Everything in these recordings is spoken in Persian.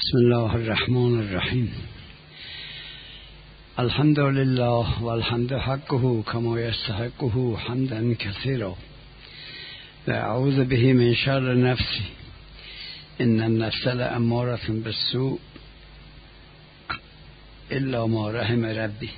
بسم الله الرحمن الرحیم. الحمد لله والحمد حقه كما يستحقه حمدا كثيرا وأعوذ به من شر نفسي إن النفس لأمارة بالسوء إلا ما رحم ربي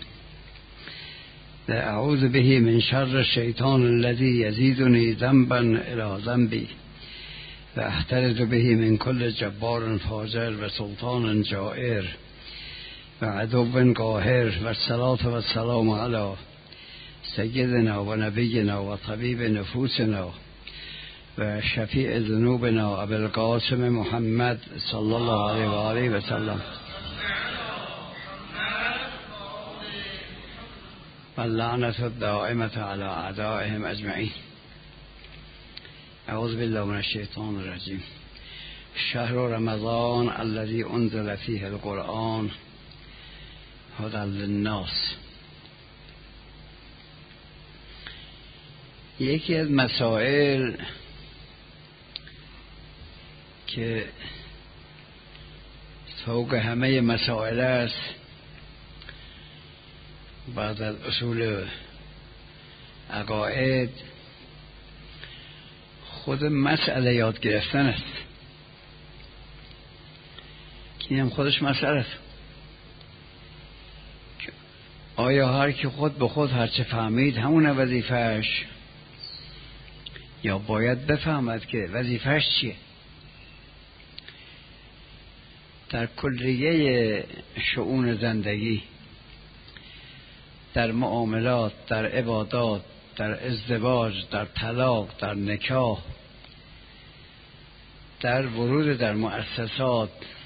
وأعوذ به من شر الشيطان الذي يزيدني ذنبا إلى ذنبي وأحترز به من كل جبار فاجر وسلطان جائر وعدو قاهر والصلاة والسلام على سيدنا ونبينا وطبيب نفوسنا وشفيع ذنوبنا أبي القاسم محمد صلى الله عليه وآله وسلم واللعنة الدائمة على أعدائهم أجمعين. اعوذ بالله من الشیطان الرجیم. شهر رمضان الذي انزل فيه القرآن هدى للناس. یکی از مسائل که فوق همه مسائل است بعد از اصول عقاید خود مسئله یاد گرفتن است. این هم خودش مسئله است. آیا هر که خود به خود هرچه فهمید همون وظیفهش، یا باید بفهمد که وظیفهش چیه؟ در کلیه شؤون زندگی، در معاملات، در عبادات، در ازدواج، در طلاق، در نکاح، در ورود در مؤسسات،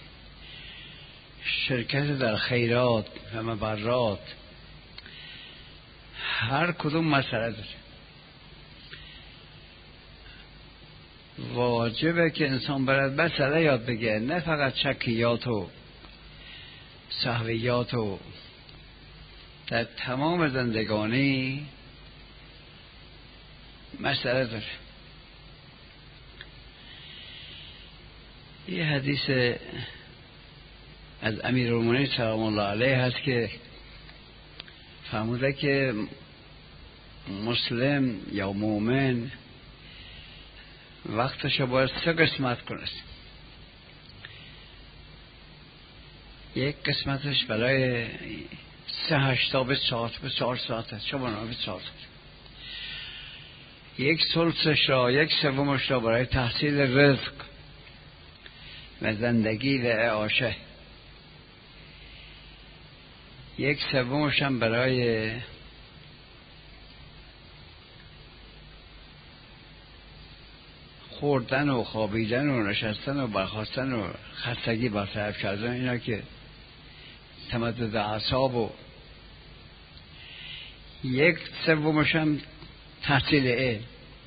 شرکت در خیرات و مبرات، هر کدوم مسئله داره. واجبه که انسان باید مسئله یاد بگیره، نه فقط شکیات و سهویات و در تمام زندگانی مسئله داره. یه حدیث از امیرالمومنین سلام الله علیه هست که فرموده که مسلم یا مؤمن وقتش باید 3 قسمت کنه. یک قسمتش برای 3 تا 4 ساعت است، شما 4 ساعت. یک ثلثش را، یک سومش را برای تحصیل رزق و زندگی و اعاشه، یک سومش هم برای خوردن و خوابیدن و نشستن و برخاستن و خستگی برطرف کردن، اینا که تمدد اعصاب، و یک سومش هم تحصیل علم.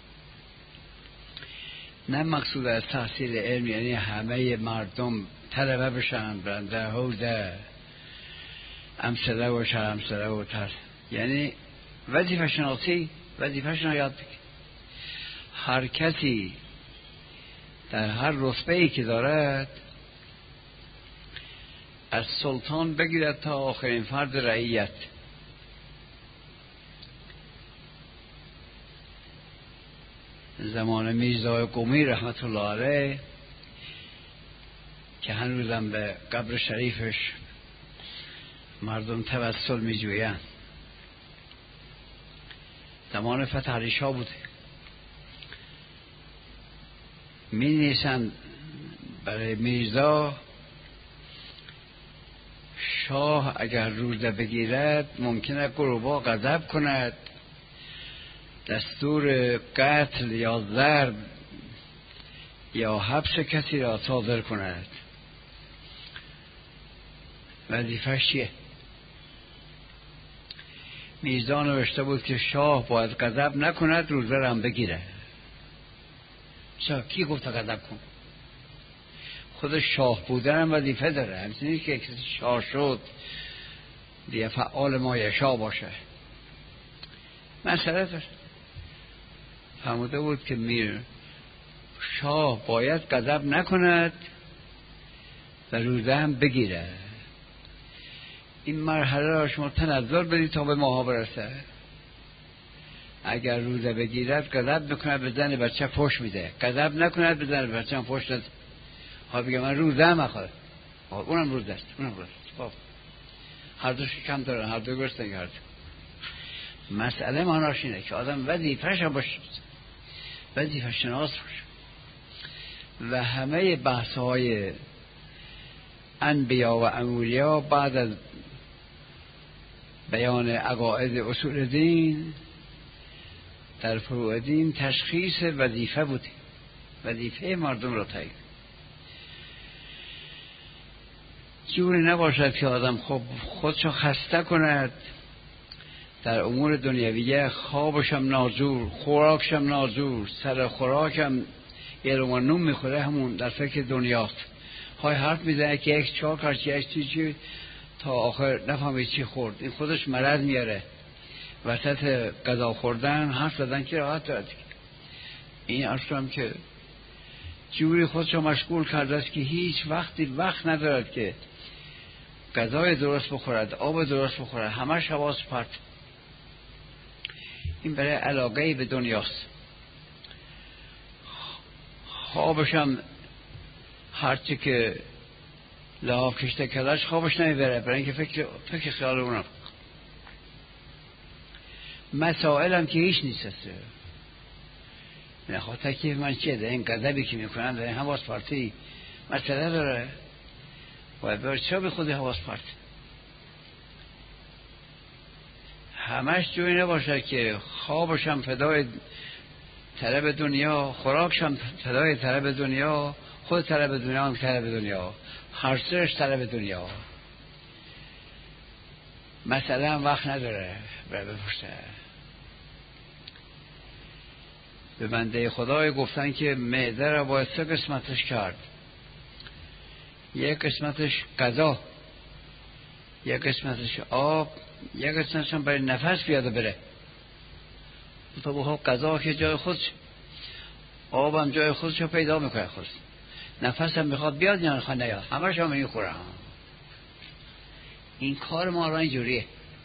نه مقصود از تحصیل علم یعنی همه مردم طلبه بشن، برنده حوزه امثله و شرمثله و یعنی وظیفه شناسی، وظیفه‌شون یاد بگیر. هر کسی در هر رتبه‌ای که دارد، از سلطان بگیرد تا آخرین فرد رعیت، زمان میرزا قمی رحمت الله علیه که هنوزم به قبر شریفش مردم توسل می جوین، زمان فتح علی شاه بوده، می نیسند برای میرزا شاه اگر روزه بگیرد ممکنه گروبا غضب کند، دستور قتل یا ضرب یا حبس کسی را صادر کند. وظیفه‌اش چیه؟ میرزا نوشته بود که شاه باید غضب نکند، روزه را هم بگیره. چرا؟ کی گفت غضب کن؟ خود شاه بودن هم وظیفه داره. همچنین که کسی شاه شد دیگه فعال ما یشا باشه، مسئله داره. فرموده بود که شاه باید غضب نکند، و روزه هم بگیره. این مرحله را شما تنزل بدید تا به ماها برسه. اگر روزه بگیرد غضب میکند به زن بچه فحش میده، غضب نکند به زن بچه فحش نده. ها بگه من روزه هم اخواد، اونم روزه است، اونم روزه است. هر دوش کم دارن، هر دو گرسنه، هر دو. مسئله معناش اینه که آدم وظیفه‌ش باشه، وظیفه شناس باشه و همه بحث‌های انبیا و اولیا بعد از بیان عقاید اصول دین در فروع دین تشخیص وظیفه بوده، وظیفه مردم را تعیین. جوری نباشد که آدم خودشو خسته کند در امور دنیویه، خوابشم ناجور، خوراکشم ناجور، سر خوراکم یه لقمه نون میخوره، همون در فکر دنیاست. های حرف میزنه که یک چاک هرچی یک چیزی تا آخر نفهمید چی خورد. این خودش مرض میاره. وسط غذا خوردن حرف زدن که راحت دارد. این اصلا که جوری خودشو مشغول کرده است که هیچ وقت ندارد که غذای درست بخورد، آب درست بخورد، همش حواس پرت. این برای علاقه به دنیاست. خوابشم هرچی که لحاف کشته کداش خوابش نمیبره، برای اینکه فکر خیال اونم. مسائلم که هیچ نیست. نخواه تکیف من چیه ده این قدبی که میکنن ده این حواس پرتی مسئله داره و باید چرا به خودی حواس پرت همش جوی نباشه که خوابشم فدای طلب دنیا، خوراکشم فدای طلب دنیا، خود طلب دنیا هم طلب دنیا، هرسرش طلب دنیا. مثلا وقت نداره برای بپرسه. به بنده خدای گفتن که معده را باید 3 قسمتش کرد. یک قسمتش غذا، یک قسمتش آب، یک قسمتش هم برای نفس بیاد و بره. تو بخواه غذا که جای خودش، آب هم جای خودش پیدا میکنه خودش، نفس هم میخواد بیاد یا نخواد نیاد، همش هم میخوره. این کار ما را اینجوریه.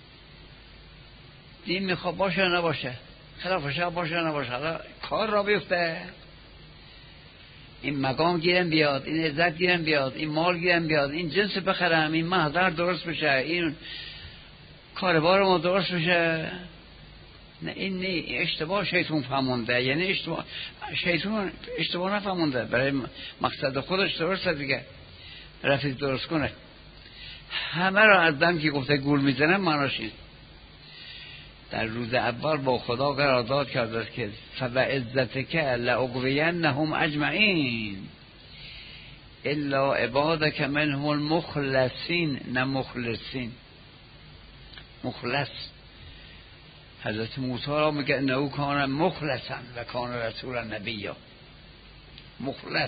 دین میخواد باشه یا نباشه، خلافش باشه یا نباشه، حالا کار را بیفته. این مقام گیرم بیاد، این عزت گیرم بیاد، این مال گیرم بیاد، این جنس بخرم، این محضر درست بشه، این کاربار ما درست بشه. نه این نه اشتباه شیطان فهمونده، یعنی شیطان اشتباه نفهمونده، برای مقصد خودش درسته دیگه، رفیق درست کنه. همه را از دم که گفته گول میزنم معناش این. در روز اول با خدا قرارداد کرده که فبعزتک لأغوینهم اجمعین الا عبادک منهم المخلصین. نه مخلصین، مخلص. حضرت موسی را میگه انه کان مخلصا و کان رسولا نبیا. مخلص.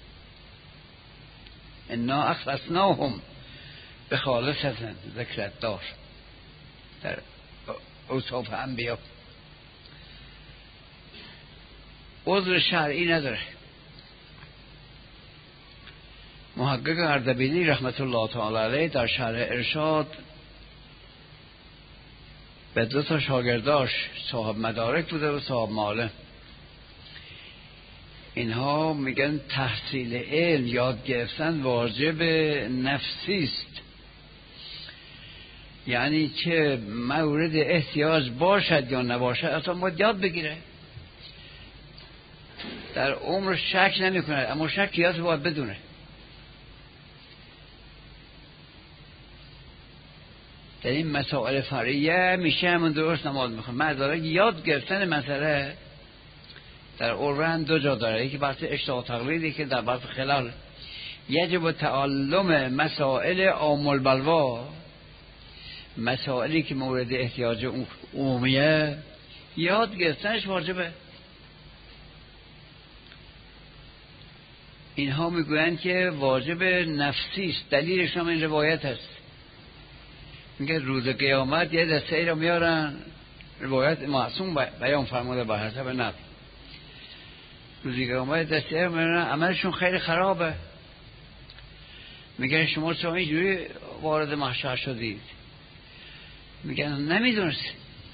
انا اخلصناهم بخالصة ذکر الدار در اوصاف انبیا. عذر شرعی نداره. محقق اردبیلی رحمت الله تعالی علیه در شرح ارشاد به 2 شاگرداش صاحب مدارک بوده و صاحب معالم، اینها میگن تحصیل علم، یاد گرفتن واجب نفسی است، یعنی که مورد احتیاج باشد یا نباشد اصلا باید یاد بگیره. در عمر شک نمی کنه، اما شکیات باید بدونه. در این مسائل فرعیه میشه همون درست نماز میخونه. مدارک یاد گرفتن مسئله در عرفن 2 جا داره، یکی بحث اشتباه تقلیدی که در بحث خلال. یجب تعلم مسائل عام البلوا، مسائلی که مورد احتیاج عمومیه یاد گرفتنش واجبه. اینها میگویند که واجب نفسی است. دلیلش هم این روایت است. میگه روز قیامت یه دسته را میارن، روایت معصوم بیان فرموده به حسب نقل، روز قیامت دسته را میارن عملشون خیلی خرابه، میگن شما چرا اینجوری وارد محشر شدید؟ میگن نمیدونست.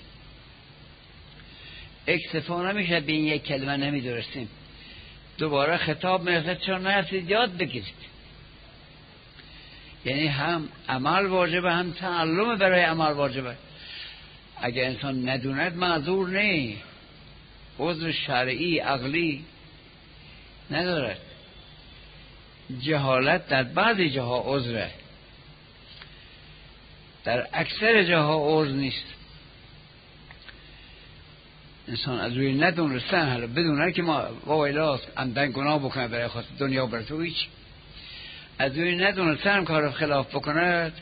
اکتفا نمیشه به این یک کلمه نمیدونستیم. دوباره خطاب میرسه چرا نرفتید یاد بگیرید. یعنی هم عمل واجبه هم تعلم برای عمل واجبه. اگه انسان ندوند معذور نه، عذر شرعی عقلی نداره. جهالت در بعضی جاها عذره، در اکثر جاها عذر نیست. انسان از روی ندونستن، حالا بدونه که ما وایلاست عمدن گناه بکنه برای خاطر دنیا برای تو، هیچ از روی ندونستن کار خلاف بکند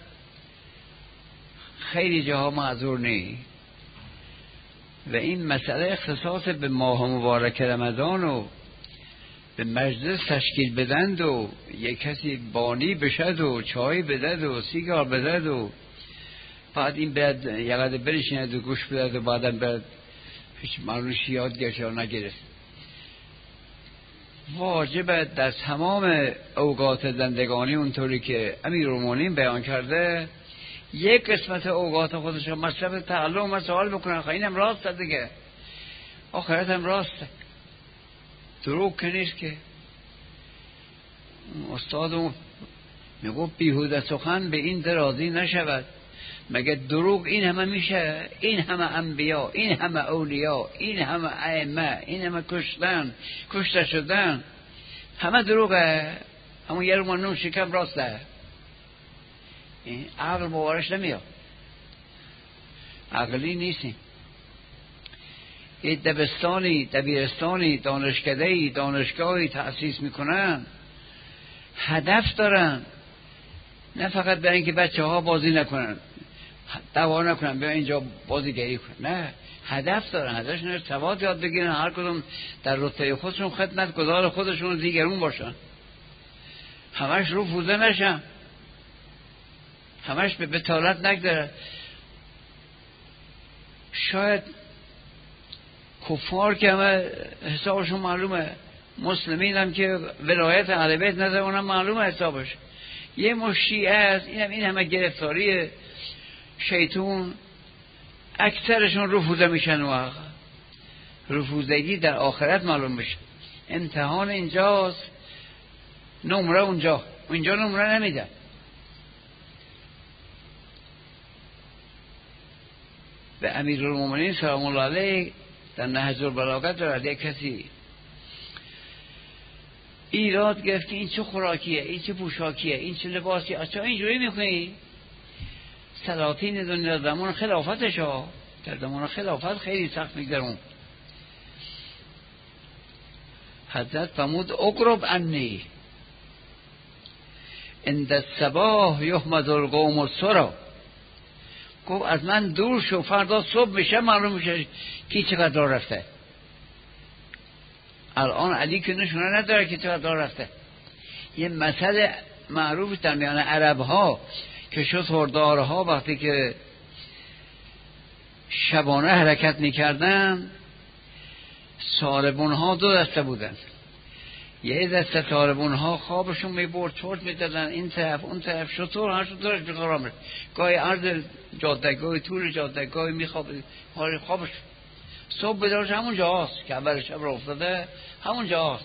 خیلی جاها معذور نی. و این مسئله اختصاص به ماه مبارک رمضان و به مجلس تشکیل بدند و یک کسی بانی بشد و چای بدد و سیگار بدد و بعد این بعد یقدر بنشیند و گوش بدد و بعدم بعد هیچ معلومش یاد گرفت یا نگرفت. واجبه در تمام اوقات زندگانی اونطوری که امیرالمومنین بیان کرده یک قسمت اوقات خودش رو مصرف تعلم و سوال بکنن. خب اینم راسته دیگه، آخرت هم راسته، دروغ که نیست که. استاد میگو بیهوده سخن به این درازی نشود. مگه دروغ این همه میشه؟ این همه انبیا، این همه اولیا، این همه ائمه، این همه کشته شدن، همه دروغه. همون یه رو نون شکم راسته. این عقل باورش نمیاد، عقلی نیستیم. این دبیرستانی دانشکدهی دانشگاهی تأسیس میکنن، هدف دارن، نه فقط برای اینکه بچه ها بازی نکنن، دعوا نکنن بیا اینجا بازیگری کنن، نه، هدف دارن. هدفشون سواد یاد بگیرن، هر کدوم در رتبه خودشون خدمت گزار خودشون دیگرون باشن، همش رو فوزه نشن، همش به بتالت نگذره. شاید کفار که همه حسابشون معلومه، مسلمین هم که ولایت اهل بیت نظر اونم معلومه حسابش. یه مشیعه است، این همه گرفتاری شیطون، اکثرشون رفوزه میشن و رفوزگی در آخرت معلوم میشه. امتحان اینجاست، نمره اونجا نمره نمیدن. به امیرالمومنین سلام الله علیه در نهج البلاغه دارد یک کسی ایراد گرفت که این چه خوراکیه، این چه پوشاکیه، این چه لباسیه، اچھا اینجوری میخونی؟ سلاطین دنیا در زمان خلافتش ها، در زمان خلافت خیلی سخت میگذرون. حضرت فرمود اقرب عنی عند الصباح یحمد القوم السرا. گفت از من دور شو، فردا صبح میشه معلوم میشه کی چقدر رفته. الان علی که نشونه نداره که چقدر رفته. یه مسئله معروف در میان عرب ها که شتردارها وقتی که شبانه حرکت میکردن، ساربون ها دو دسته بودن. یه دسته ساربون ها خوابشون میبرد، چرت میدادن این طرف اون طرف، شطور هر شطورش بخواب میرد، گاهی عرض جاده گاهی طول جاده، گاهی میخواب خوابش. صبح بدارش همون جاست که اول شب را افتاده، همون جاست،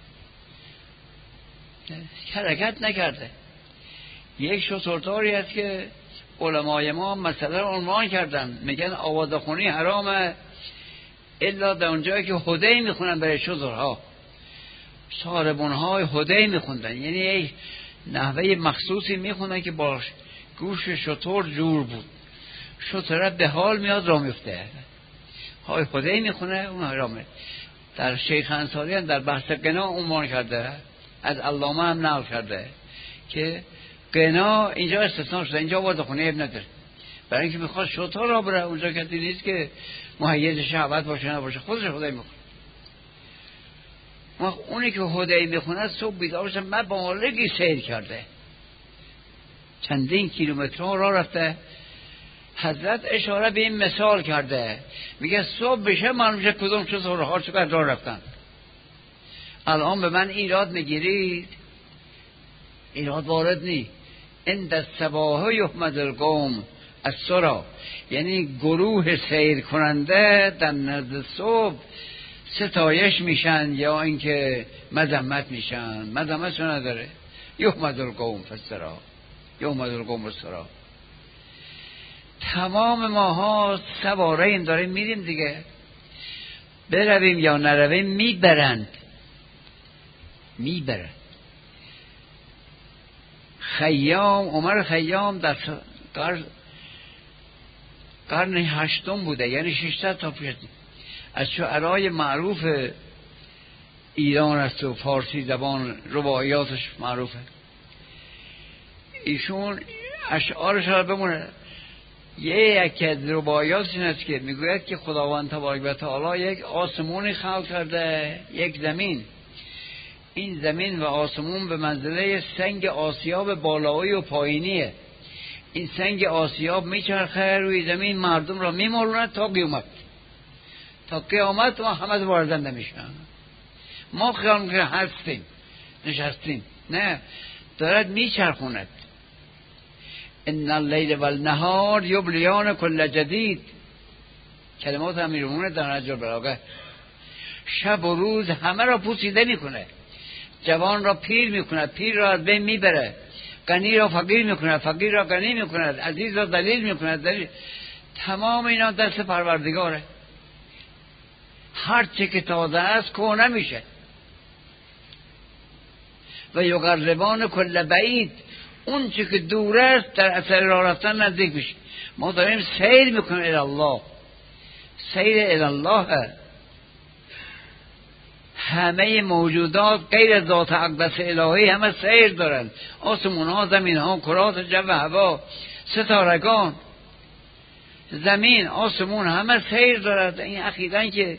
حرکت نکرده. یک شطورداری هست که علمای ما مسئله رو عنوان کردن، میگن آوازخونی حرامه الا در اونجایی که هدی میخونن برای شطورها. ساربون های هدی میخوندن، یعنی یک نحوه مخصوصی میخوندن که با گوش شطور جور بود، شطوره به حال میاد را میفته. های هدی میخونه اون حرامه. در شیخ انصاری هم در بحث قنا عنوان کرده، از علامه هم نقل کرده که قنا اینجا استثناء شده، اینجا آوازخونی اب نداره، برای اینکه میخواد شطور را بره اونجا کسی نیست که مهیج شهوت باشه نباشه، خودش هدی میخونه. اونی که هدی میخونه صبح بیدار بشه مبالغی سیر کرده، چندین کیلومترها راه رفته. حضرت اشاره به این مثال کرده، میگه صبح بشه معلوم میشه کدوم شطورها چقدر راه رفتن. الان به من ایراد میگیرید ایراد وارد نی. این در صباح یحمد القوم از سرا، یعنی گروه سیر کننده در نزد صبح ستایش میشن یا اینکه مذمت میشن. مذمت چون نداره. یحمد القوم فسرا، یحمد القوم فسرا. تمام ماها سواره این داریم میریم دیگه، برویم یا نرویم میبرند. خیام، عمر خیام در قرن 8 بوده، یعنی 600 تا پیش، از شعرای معروف ایران است و فارسی زبان، رباعیاتش معروفه. ایشون اشعارش را بمونه. یک از رباعیاتش این است که میگوید که خداوند تبارک و تعالی یک آسمونی خلق کرده، یک زمین. این زمین و آسمون به منزله سنگ آسیاب بالایی و پایینیه. این سنگ آسیاب میچرخه روی زمین، مردم را میمالوند تا قیامت. تا قیامت ما همه واردنده میشن. ما خیال که هستیم، نشستیم. نه، دارد میچرخوند. ان اللیل و النهار یبلیان کل جدید. کلمات امیرالمومنین در نهج البلاغه. شب و روز همه را پوسیده میکنه. جوان را پیر میکند، پیر را از بین میبره. غنی را فقیر میکند، فقیر را غنی میکند. عزیز را ذلیل میکند، ذلیل. تمام اینا دست پروردگاره. هر چه که تازه است کهنه میشه. و یقربان کل بعید، اون چه که دور است در اثر راه رفتن نزدیک میشه. ما داریم سیر میکنیم الی الله. سیر الی الله. همه موجودات غیر ذات اقدس الهی همه سیر دارن. آسمون ها، زمین ها، کرات جو و هوا، ستارگان، زمین، آسمون همه سیر دارد. این عقیدن که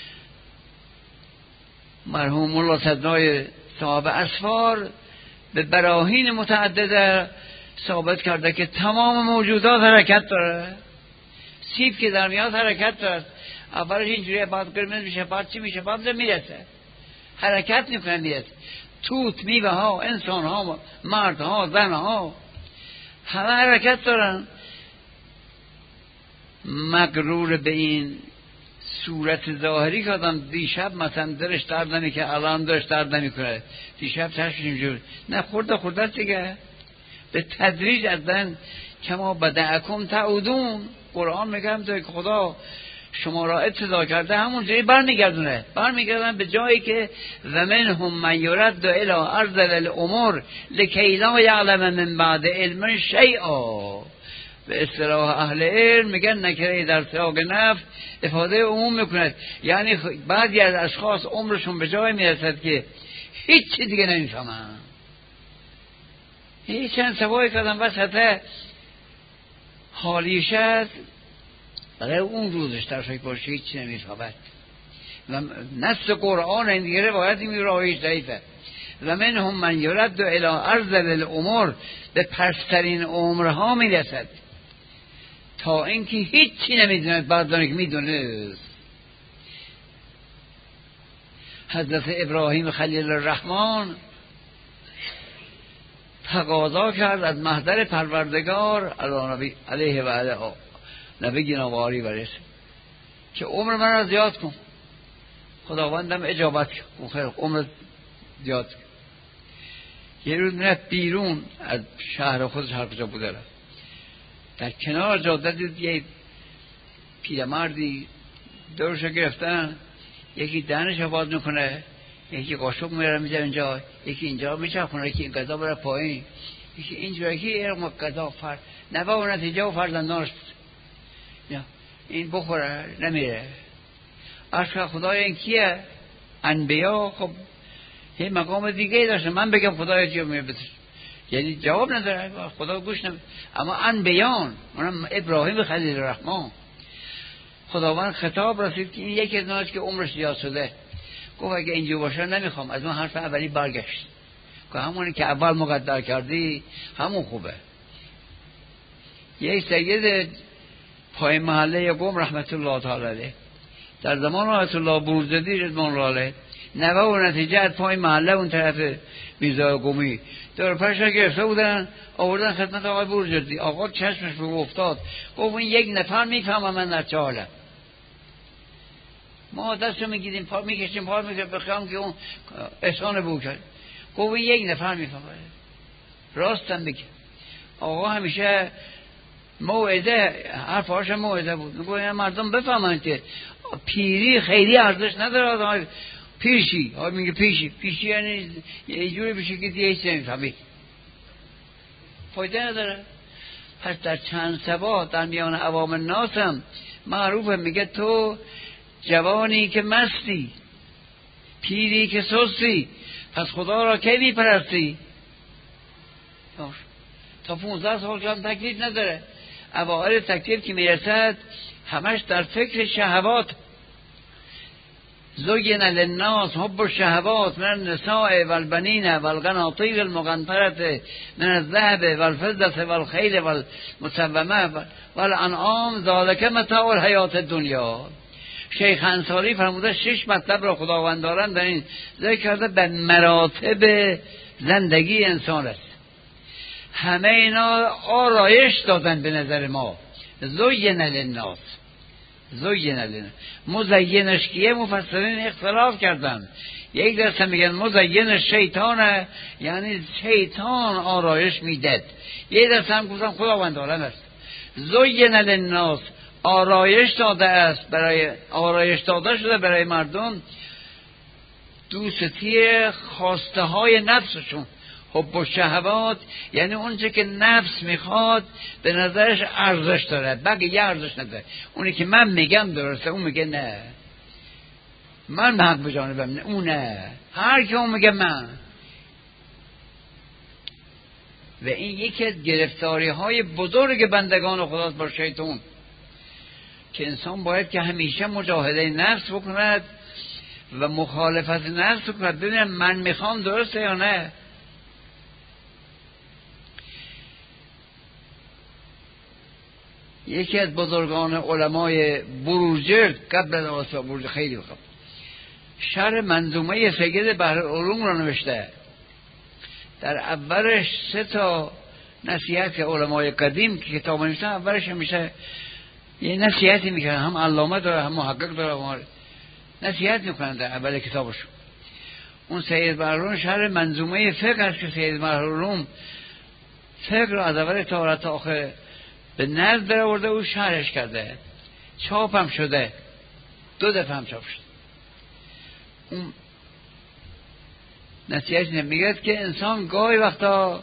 مرحوم مولا صدرای صاحب اسفار به براهین متعدده ثابت کرده که تمام موجودات حرکت داره. سیب که در میاد حرکت داره. اولش اینجوری، بعد قرمز میشه، بعد چی میشه، بعد میرسه. حرکت میکنه، میرسه. توت، میوه ها، انسان ها، مرد ها، زن ها، همه حرکت دارن. مغرور به این صورت ظاهری که آدم دیشب مثلا درش درد نمیکنه، الان درش درد نمیکنه، دیشب چشمش اینجور، نه خورده دیگه. به تدریج ازن کما بدعکم تعودون. قرآن میگم که خدا شما را ابتدا کرده همونجوری برمیگردن به جایی که و منهم من یرد الی ارذل الامور لکی لا یعلم من بعد علم شیئا. به اصطلاح اهل علم میگن نکره در سیاق نفی افاده عموم میکند. یعنی بعضی از اشخاص عمرشون به جای میرسد که هیچ چی دیگه نمیفهمن، هیچ چند سوای کردن وسط حالیشت برای اون روزش در فکر باشه، هیچ چی نمیفهمد. و نص قرآن این دیگه روایتی میراهیش ضعیفه. و منهم من یرد الی ارذل الامور، به پسترین عمرها میرسد تا اینکه هیچی نمیدوند بعد دانه که میدونه. حضرت ابراهیم خلیل الرحمن تقاضا کرد از محضر پروردگار علیه و علیه نبی گناواری برس که عمر من را زیاد کن. خداوندم اجابت کن، خیر عمر زیاد کن. یه روز میرفت بیرون از شهر خودش، هر کجا بوده رفت، در کنار جاده دید یه پیرمردی دورشو گرفتن، یکی دهنش باز میکنه، یکی قاشق میره میذاره اینجا، یکی اینجا میچرخونه، یکی این قضا بره پایین، یکی اینجا، یکی این قضا فرد نبا و نتیجه و فرزندانش بود. این بخوره نمیره. عشق خدای این کیه؟ انبیا. خب یه مقام دیگه داشته، من بگم خدای چیه میره بتر، یعنی جواب نداره، خدا گوش نمیده. اما انبیان، اونم ابراهیم خلیل الرحمن، خداوند خطاب رسید که این یکی از ناست که عمرش زیاد شده، گفت اگه اینجا باشه نمیخوام، از من حرف اولی برگشت که همونی که اول مقدر کردی همون خوبه. یک سید پای محله قم رحمت الله تعالی علیه در زمان آیت الله بروجردی رضوان الله علیه نوه و نتیجه پای محله اون طرف میرزا قومی دور پرش را گرفته بودن، آوردن خدمت آقای بورجردی. آقا چشمش رو افتاد، گفت این یک نفر میفهمم من در چه حالم. ما دست رو میگیریم پا میکشیم پا میکشیم بخیام که اون احسان بو کرد. گفت این یک نفر میفهمه. راستم بگه آقا همیشه موعده حرفاش موعده بود. میگه مردم بفهمن که پیری خیلی ارزش نداره. پیشی میگه پیشی یعنی یه جوری بشه که دیگه هیچ نمیفهمی، فایده نداره. پس در چند ثبات در میان عوام الناس هم معروفه، میگه تو جوانی که مستی، پیری که سستی، پس خدا را کی میپرستی؟ تا 15 سال که هم تکلیف نداره. اوائل تکلیف که میرسد همش در فکر شهوات. زین للناس حب الشهوات من النساء والبنین والقناطیر المقنطرة من الذهب والفضة والخیل والمسومة والانعام ذلک متاع الحیات الدنیا. شیخ انصاری فرموده 6 مطلب را خداونداران در این ذکر کرده به مراتب زندگی انسان است. همه اینا آرایش دادن به نظر ما. زین للناس، زین للناس. مزینش کیه؟ مفسرین اختلاف کردن. یک دست میگن مزین شیطانه، یعنی شیطان آرایش میدد. یک دست هم گفتن خداوند عالم است. زین للناس، آرایش داده است، برای آرایش داده شده برای مردم دوستی خواسته های نفسشون. حب و شهوات یعنی اونچه که نفس میخواد به نظرش ارزش دارد، بقیه ارزش نداره. اونی که من میگم درسته، اون میگه نه من حق به جانبم، نه اون نه، هر که اون میگه من. و این یکی از گرفتاری های بزرگ بندگان خداست با شیطان، که انسان باید که همیشه مجاهده نفس بکند و مخالفت نفس بکند، ببینم من میخوام درسته یا نه. یکی از بزرگان علمای بروجرد قبل از آسا بروجرد خیلی بخواب شرح منظومه سید بحرالعلوم را نوشته. در اولش 3 نصیحت که علمای قدیم که کتاب نوشتن، اولش همیشه یه نصیحتی میکنن، هم علامه داره هم محقق داره، هم نصیحت میکنن در اول کتابشون. اون سید بحرالعلوم شرح منظومه فقه است که سید بحرالعلوم فقه را از اول تا آخر به نزد در آورده او شرحش کرده، چاپ هم شده، 2 دفعه هم چاپ شده. اون نصیحت میگه که انسان گاهی وقتا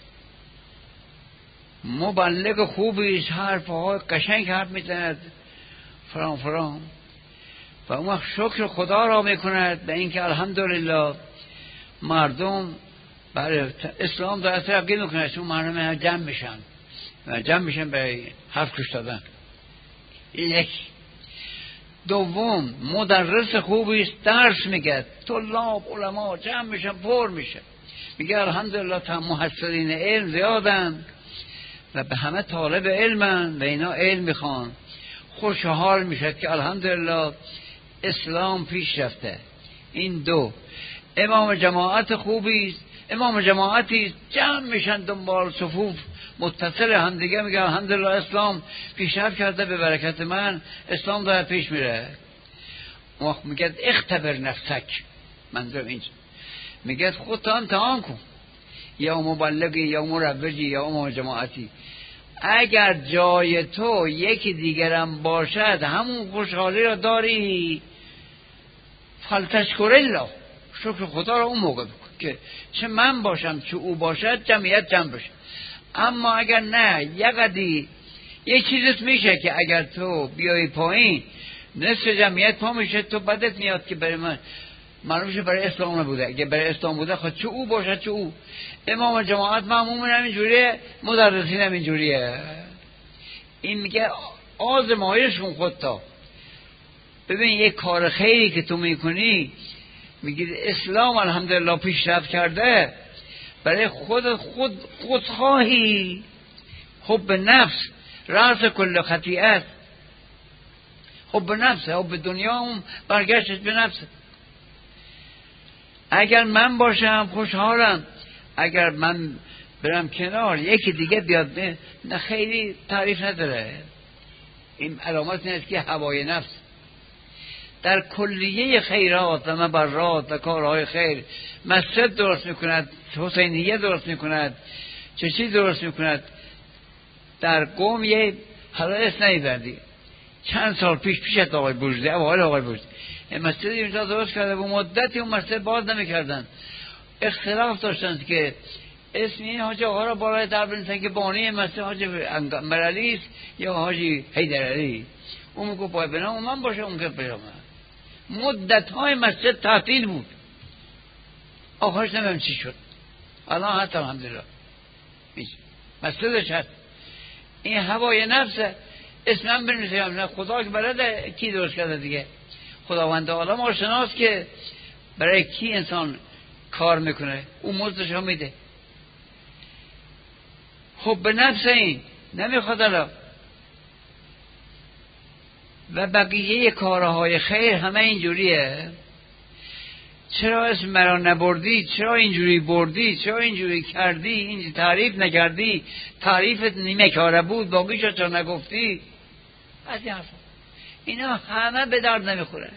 مبلغ خوبی است، حرفهای قشنگ حرف میزند فرام و اون وقت شکر خدا را میکند به اینکه الحمدلله مردم برای اسلام در ترقی میکنه، چون مردم جمع میشن برای حرف گوش دادن. یک. دوم، مدرس خوبی است، درس میگه، طلاب علما جمع میشن، پر میشه، میگه الحمدلله تا محصلین علم زیادن و به همه طالب علمن و اینا علم میخوان. خوشحال میشه که الحمدلله اسلام پیش رفته. این 2. امام جماعت خوبی است، امام جماعتی جمع میشن دنبال صفوف متصل همدیگه، میگه الحمدلله اسلام پیشرفت کرده، به برکت من اسلام داره پیش میره. وقت میگه اختبر نفسک، منظورم اینجا میگه خودت امتحان کن، یا مبلغی یا مروجی یا امام جماعتی، اگر جای تو یکی دیگرم باشد همون خوشحالی را داری، فلتشکر الله، شکر خدا را اون موقع بکن که چه من باشم چه او باشد جمعیت جمع بشه. اما اگر نه یقدی یه چیزت میشه که اگر تو بیای پایین نصف جمعیت پا میشه، تو بدت میاد که برای من معلومشه برای اسلام نبوده. اگه برای اسلام بوده خود چه او باشد چه او. امام جماعت معمومن هم اینجوریه، مدرسین هم اینجوریه. این میگه آزمایش کن خودتا، ببین یک کار خیری که تو میکنی، میگی اسلام الحمدلله پیشرفت کرده، برای خودخواهی، حب نفس رأس کل خطیئه، حب نفس، حب دنیا هم برگشتش به نفس. اگر من باشم خوشحالم، اگر من برم کنار یکی دیگه بیاد نه خیلی تعریف نداره. این علامت نیست که هوای نفس. در کلیه خیرات و مبرات و کارهای خیر مسجد درست میکند، حسینیه درست میکند، چه چیز درست میکند. در قم یه حالا اسم نمیبردی چند سال پیش آقای بوجدی، اوایل آقای بوجدی مسجد اینجا درست کرده و مدتی اون مسجد باز نمیکردن. اختلاف داشتند که اسم این حاج آقا را بالای در بنویسن که بانی مسجد حاج مرعلی است یا حاجی حیدرعلی. اون میگه باید به نام من باشه، اون که به نام من. مدت های مسجد تعطیل بود، آخرش نمیم چی شد. الان حتی الحمدلله مسجدش هست. این هوای نفسه. اسم من بنویسیم خدا که بلده کی درست کرده دیگه. خداوند عالم آشناست که برای کی انسان کار میکنه، اون مزدش رو میده. خب به نفس این نمیخواد الان. و بقیه کارهای خیر همه اینجوریه. چرا اسم مرا نبردی؟ چرا اینجوری بردی؟ چرا اینجوری کردی؟ اینجوری تعریف نکردی؟ تعریفت نیمه کاره بود، باقیشو چرا نگفتی؟ از این حرفا اینا همه به درد نمیخوره.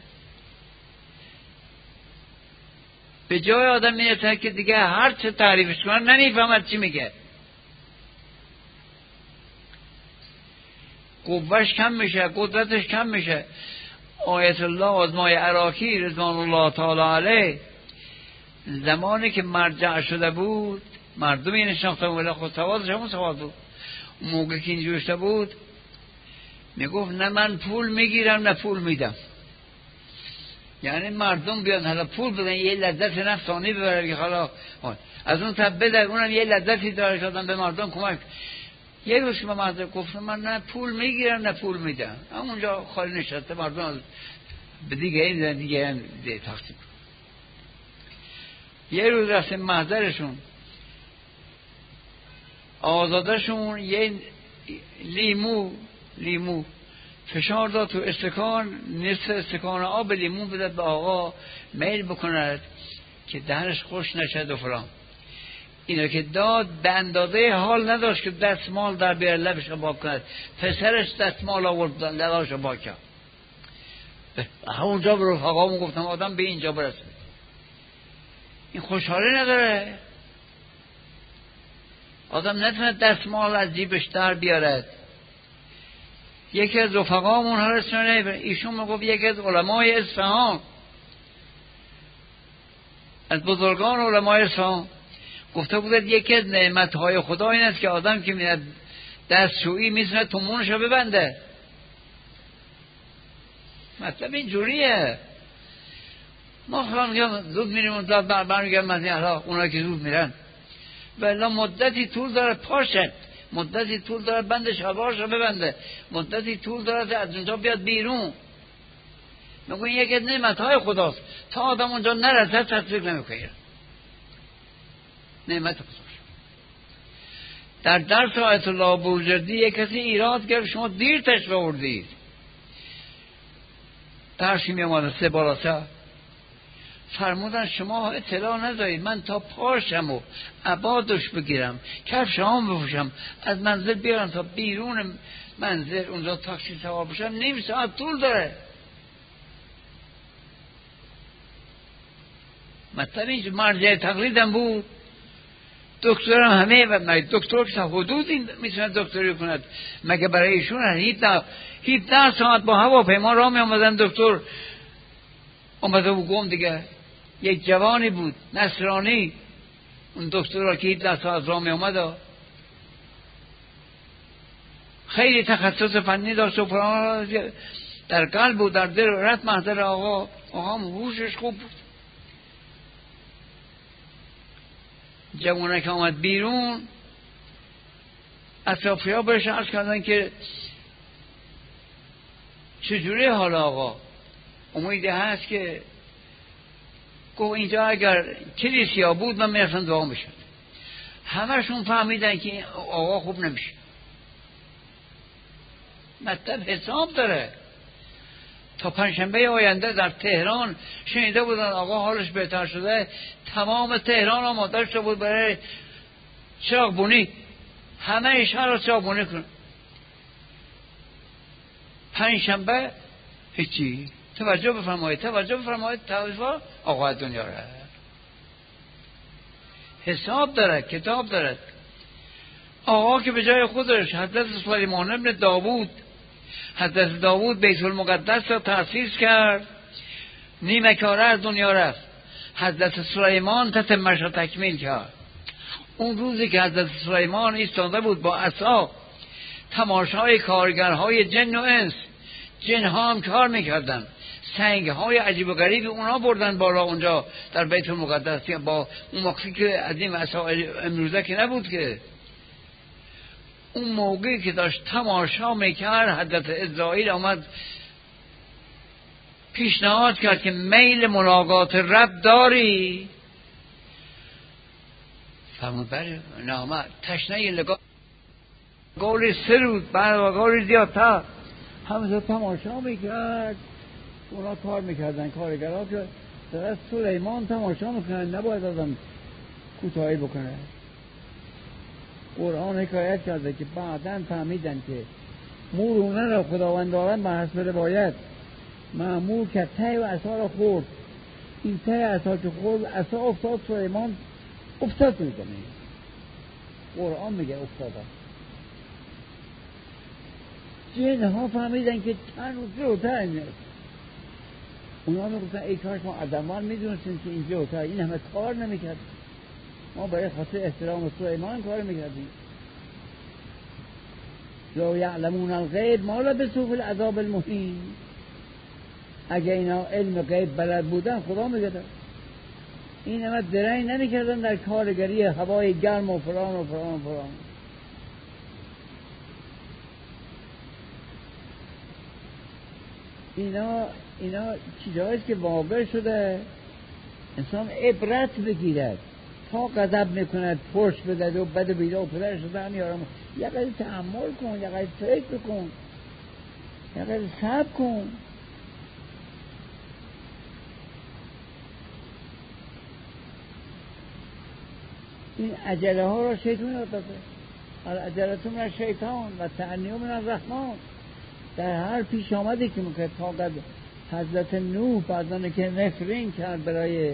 به جای آدم میرسه که دیگه هر چه تعریفش کنن نمیفهمد چی میگه. قوهش کم میشه، قدرتش کم میشه. آیت الله آزمای عراقی رضوان الله تعالی علیه زمانی که مرجع شده بود مردمی نشناختن ولی خود سوادش همون سواد بود. موقع که اینجور شده بود میگفت نه من پول میگیرم نه پول میدم. یعنی مردم بیان حالا پول بدن یه لذت نفسانی ببره که حالا از اون طب بده، اونم یه لذتی داره که به مردم کمک. یه روز که به مردم گفتم من نه پول میگیرم نه پول میدم، همونجا خالی نشسته مردم به دیگه این میدن دیگه تقسیم. یه روز رفتم محضرشون آزادشون یه لیمو فشار داد تو استکان، نصف استکان آب لیمو بده به آقا میل بکند که دهنش خوش نشد و فلان. اینا که داد به اندازه حال نداشت که دستمال در بیاره لبش رو پاک کند. پسرش دستمال آورد لبش رو پاک کرد. همونجا به رفقامون گفتم آدم به اینجا برسه. این خوشحالی نداره. آدم نتونه دستمال از جیبش در بیارد. یکی از رفقامون هر اسمه ایشون میگفت یکی از علمای اصفهان، از بزرگان علمای اصفهان گفته بود یکی از نعمتهای خدا این است که آدم که میاد دستشویی میتونه تومونش رو ببنده. مطلب این جوریه. ما خواهم میگم زود میریم اون زد برمیگم از این احلاق اونا که زود میرن ولی مدتی طول داره پاشد، مدتی طول داره بند شلوارش رو ببنده، مدتی طول داره از اونجا بیاد بیرون. میگم یکی از نعمتهای خداست. تا آدم اونجا نرسد تصدیق نمیکنه نعمت خداست. در درس آیت الله بروجردی یک کسی ایراد کرد شما دیر تشریف آوردید. درسی میامده 3 بالا 3 فرمودن شما اطلاع ندارید من تا پاشم و عبادش بگیرم کفش هم بپوشم از منزل بیارم تا بیرون منزل اونجا تاکسی سوار بشم نیم ساعت طول داره. مطلب اینجا مرجع تقلیدم بود. دکترم همه و دکتر که حدود این میتونه دکتری کند مگه برای ایشون 17 ساعت با هواپیما راه می آمدن. دکتر اومده و گم دیگه یک جوانی بود نصرانی اون دکتر را که 17 ساعت راه می آمد خیلی تخصص فنی داشت و در قلب و در دل و رت محضر آقا هم هوشش خوب بود. جوانه که آمد بیرون اطرافی‌ها بهش عرض کردن که چجوری حال آقا؟ امیده هست که گفت اینجا اگر کلیسیا بود من میرفتم دعا میشد. همشون فهمیدن که آقا خوب نمیشه. مطلب حساب داره. تا پنجشنبه آینده در تهران شنیده بودن آقا حالش بهتر شده، تمام تهران آماده شده بود برای چراغبونی، همه شهر رو چراغبونی کنن. پنجشنبه هیچی. توجه بفرمایید توجه آقا دنیا را حساب دارد، کتاب دارد. آقا که به جای خودش حضرت سلیمان ابن داوود، حضرت داوود بیت المقدس را تأسیس کرد، نیمه کاره از دنیا رفت. حضرت سلیمان تتمش را تکمیل کرد. اون روزی که حضرت سلیمان ایستاده بود با عصا، تماشای کارگرهای جن و انس، جن ها هم کار میکردن، سنگ های عجیب و غریبی اونا بردن بالا اونجا در بیت المقدس. با اون موقعی که از این عصا امروزه که نبود که، اون موقعی که داشت تماشا میکرد، حضرت اسرائیل آمد پیشنهاد کرد که میل ملاقات رب داری؟ فرمود بله. نامه تشنه لگا گولی 3 روز بعد گولی زیادتر همه تماشا میکرد. اونا کار میکردن، کارگرها که در سلیمان تماشا میکنن، نباید آدم کوتاهی بکنه. قرآن حکایت کرده که بعداً فهمیدن که مورونه را خداوند دارن به حسب روایت مأمور که ته و عصا را خورد. این ته عصا که خورد، عصا افتاد، سلیمان افتاد توی زمین. قرآن میگه افتادن. جن ها فهمیدن که چند روز جلوتر نیست. اونا میگفتن ای کاش ما آدمان میدونستیم که این جلوتر این همه کار نمیکرد، ما برای خاطر احترام سلیمان کار میکردیم. لو یعلمون الغیب ما لبثوا فی العذاب المهین. اگه اینا علم غیب بلد بودن، خدا میگه این همه درنگ نمیکردن در کارگری هوای گرم و فلان و فلان و فلان. اینا چیزهاییست که واقع شده انسان عبرت بگیرد. تا غضب میکند پشت بدد و بد و بیدا و پدرش رو در میارم، یه قدر تحمل کن، یه قدر فکر بکن، یه قدر صبر کن. این عجله ها را شیطان یاد داده. العجله من الشیطان و تأنی من الرحمن. در هر پیش آمدی که میگه تا قد حضرت نوح بعدن که نفرین کرد برای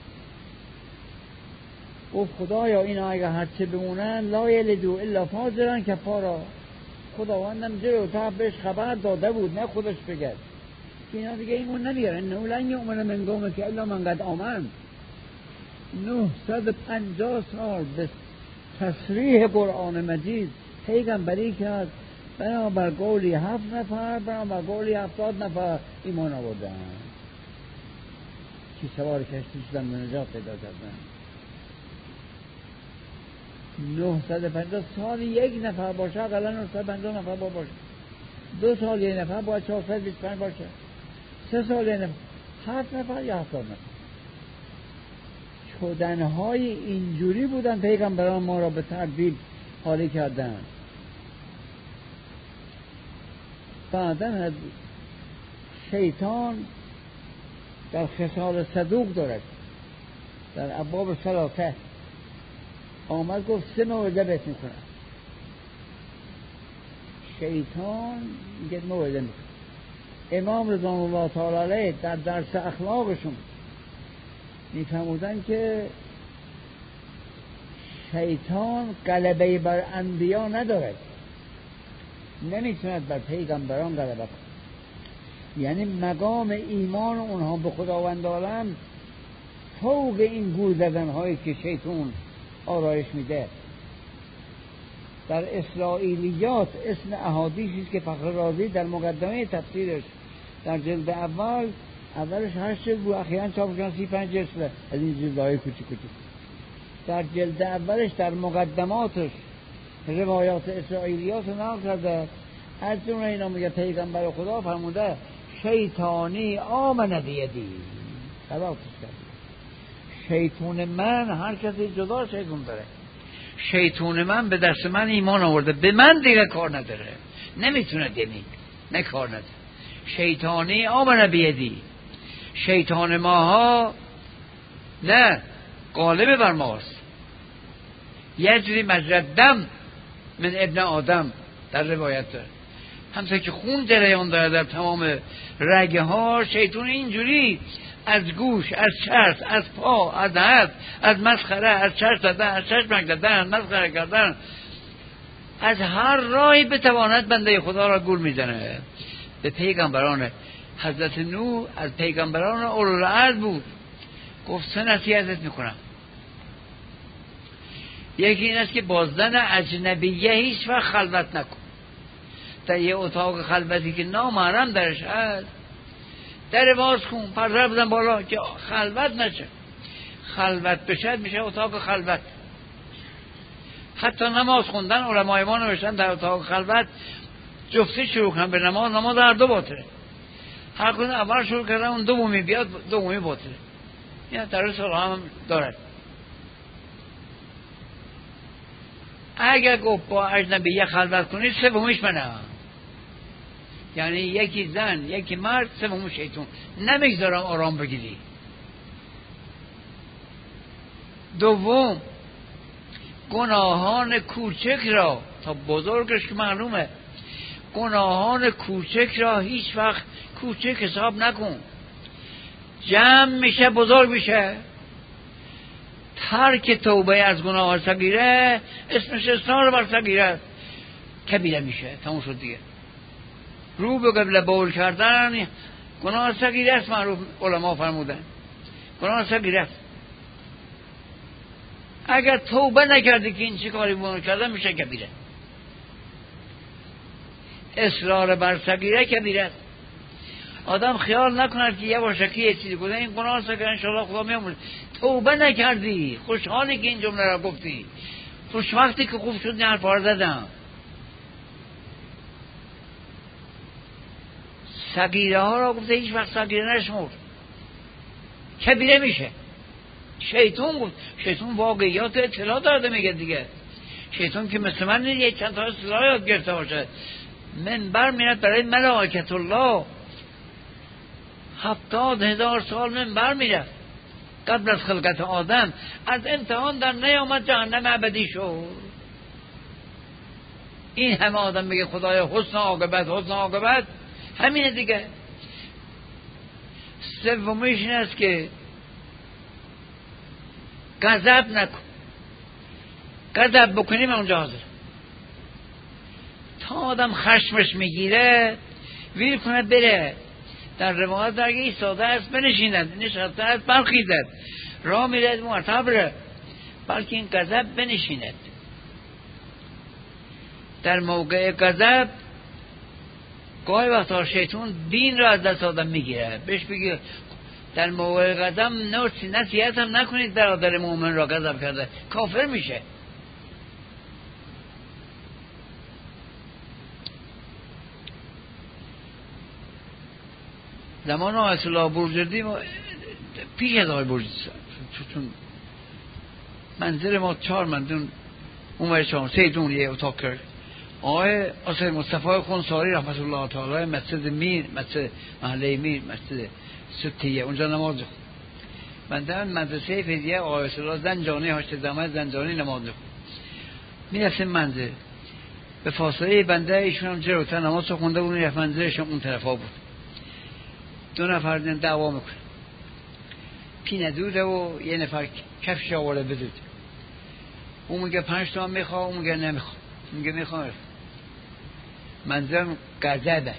گفت خدایا اینا اگه هرچه بمونن لا یلدو الا فاجرا کفارا. خداوندم جلوتر بهش خبر داده بود، نه خودش بگد که اینا دیگه ایمون نمیارن. نه لن یؤمن من قومک الا من قد آمن. 950 سال به تصریح قرآن مجید پیغمبری کرد، بنابر قولی 7 نفر، بنابر قولی 70 نفر ایمان آوردن که سوار کشتی شدن به نجات پیدا کردن. 950 سال یک نفر باشه، اقلا 950 نفر باشه. 2 سال یک نفر باید 425 باشه. 3 سال یک نفر، 7 نفر یا 70 نفر. شدنهای اینجوری بودن پیغمبران ما را به تدبیر حالی کردن. بعدن شیطان در خصال صدوق دارد، در ابواب ثلاثه آمد گفت 3 موعظه بهت میکنم. شیطان میگه موعظه میکنم. امام رضوان الله تعالی علیه در درس اخلاقشون میفرمودن که شیطان غلبه بر انبیا ندارد، نمیتوند بر پیغمبران غلبه کند. یعنی مقام ایمان اونها به خداوند عالم فوق این گول زدن هایی که شیطان آرایش میده. در اسرائیلیات اسم احادیثی که فخر رازی در مقدمه تفسیرش در جلد اولش 8 جلد و اخیراً چاپشون 35 جلد از این جلدهای کوچیک کوچیک. در جلد اولش در مقدماتش روایات اسرائیلیات نقل کرده. از جمله اینا میگه پیغمبر خدا فرموده شیطانی آمن بیدی، خلاصش کرد. شیطون من، هر کسی جدا شیطون داره، شیطون من به دست من ایمان آورده، به من دیگه کار نداره، نمیتونه دینی نه کار نداره. شیطانی آمن بیدی، شیطان ماها نه غالب بر ماست. یجری مجری الدم من ابن آدم در روایت داره، همطور که خون جریان داره در تمام رگه ها، شیطان اینجوری از گوش، از چرس، از پا، از دست، از مسخره، از چرس دادن، از چشمک دادن، مسخره کردن، از هر راهی بتواند بنده خدا را گول میزنه. به پیغمبران حضرت نوح از پیغمبران اولوالعزم بود، گفت 3 نصیحتت میکنم. یکی این است که با زن اجنبیه هیچ وقت خلوت نکن. در یه اتاق خلوتی که نامحرم درش هست، در باز کن، پرده بزن بالا که خلوت نشه. خلوت بشه میشه اتاق خلوت. حتی نماز خوندن علمای ما نوشتن در اتاق خلوت جفتی شروع کنن به نماز هر دو باطله. هر کدوم اول شروع کردن اون دومی بیاد دومی باطله. این در رسول هم دارد. اگر گفت با اجنبیه خلوت کنید 3میش منم، یعنی یکی زن یکی مرد، 3 شیطان، نمیگذارم آرام بگیری. دوم گناهان کوچک را، تا بزرگش که معلومه، گناهان کوچک را هیچ وقت کوچک حساب نکن، جمع میشه بزرگ میشه. ترک توبه از گناه صغیره اسمش اصرار بر صغیره، کبیره میشه، تموم شد دیگه. رو به قبله بول کردن گناه صغیره است، معروف علما فرمودن گناه صغیره است. اگر توبه نکردی که این چی کاری بونو کردن میشه کبیره. اصرار بر صغیره کبیره است. آدم خیال نکند که یه باشکی یه چیزی کنه این گناه صغیره انشاءالله خدا میامونه. توبه نکردی، خوشحالی که این جمله را گفتی، خوشوقتی که خوب شد این حرفا را زدم. صغیره ها را گفته هیچ وقت صغیره نشمر، کبیره میشه. شیطان گفت، شیطان واقعیات اطلاع داده میگه دیگه. شیطان که مثل من یه چند تا اصطلاح یاد گرفته باشه. منبر میرد برای ملائکت الله 70,000 سال منبر میرد قبل از خلقت آدم، از امتحان در نیامد جهنم ابدی شد. این همه آدم میگه خدایا حسن عاقبت، حسن عاقبت، همینه دیگه. 3میش این است که غضب نکن. غضب بکنیم اونجا حاضر. تا آدم خشمش میگیره ویل کند بره. در روایت درگه ایستاده است بنشیند، نشسته است برخیزد، راه میرد مرتب ره، بلکه این غضب بنشیند. در موقع غضب گاهی وقتا شیطان دین را از دست آدم میگیره، بهش بگیر در موقع غضب نصیحت هم نکنید برادر مؤمن را غضب کرده، کافر میشه. زمان آیت الله بروجردی پیش از آقای بروجردی، چون منزل ما 4 مندون اونور 4 3 دون یه اتاق کرد. آقای آسای مصطفی خونساری رحمت الله تعالی مسجد میر، مسجد محله میر، مسجد ستیه، اونجا نماز خون. بنده مدرسه فیضیه آقای الله زنجانی هاشت زمان زنجانی نماز خون. میرسیم منزل، به فاصله بنده ایشون هم جلوتر نماز خونده بود، میرفت منزلشون اون طرفا بود. 2 نفر دعوا میکنه، پی ندوده و یه نفر کفش آورده بدود. اون میگه 5 تومن میخواه، اون میگه نمیخواه، میگه میخواه. منظرم غضبه.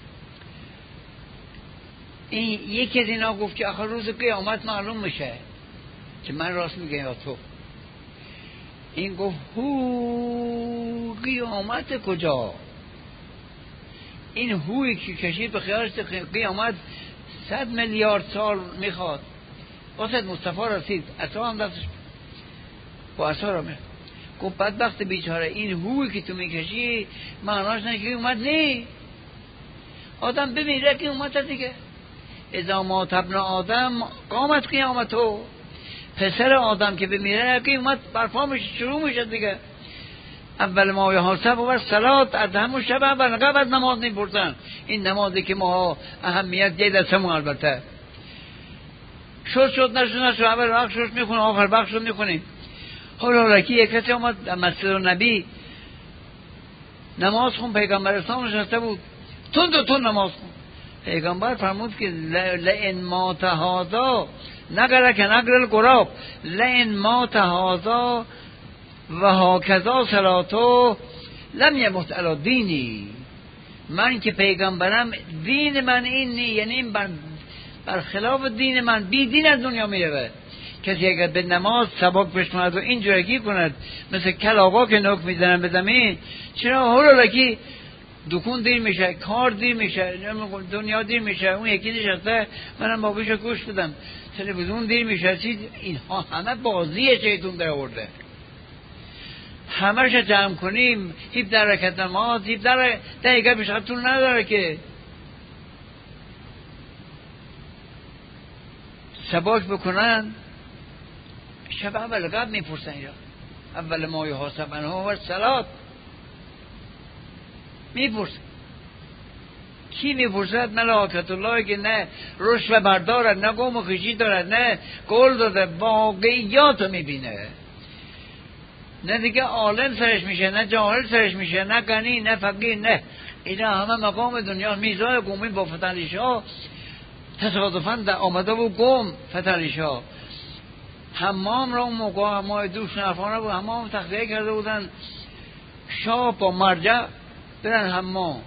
این یکی از اینا گفت که آخر روز قیامت معلوم میشه که من راست میگم یا تو. این گفت هو قیامت کجا؟ این هوی که کشید به خیالش قیامت 100 میلیارد سال میخواد. واسه مصطفی رسید، عصا هم دستش با عصا را میرد. گفت بدبخت بیچاره، این هوی که تو میکشی معناش نه که قیامت نی. آدم بمیره که قیامت دیگه. اذا مات ابن آدم قامت قیامتو. پسر آدم که بمیره قیامت برپا میشه، شروع میشه دیگه. اول ما یحاسب و صلات، از همون شب اول قبل نماز میپرسن. این نمازی که ما اهمیت دیده دستمون البته شد نشد اول وقت شد میخونیم، آخر وقت شد میخونیم. حالا که یک کسی آمد در مسجد نبی نماز خون، پیغمبر اسلام نشسته بود، تند نماز خون. پیغمبر فرمود که لئن مات هذا نگر که نگر القراب، لئن مات هذا و هاکذا صلاتو لم یمت علی دینی. من که پیغمبرم دین من این نی، یعنی این بر خلاف دین من بی دین از دنیا میره. کسی اگر به نماز سبک بشماند و این جورگی کند مثل کل آقا که نوک میزنن به زمین، چرا حالا لکی دکون دیر میشه، کار دیر میشه، دنیا دیر میشه، اون یکی نشسته منم با گوش گوش بدم، تلویزیون دیر میشه. اینها همه بازی شیطون در آورده. همه‌ش جمع کنیم 17 رکعت نماز، 17 دقیقه بیشتر طول نداره که سباک بکنن. شب اول قبل میپرسن اینا اول ما یحاسب عنه و صلات میپرسن. کی میپرسد؟ ملائکت الله که نه رشوه بردارد، نه گم و خشی دارد، نه قول داده، واقعیات رو میبینه. نه دیگه عالم سرش میشه، نه جاهل سرش میشه، نه غنی نه فقیر، نه، اینا همه مقام دنیا. میزای قومی با فتحعلی تصادفاً در آمده بود گم فتحعلی حمام را اون موقع همای دوش نرفانه بود، حمام تخلیه کرده بودن شاه با مرجع برن حمام.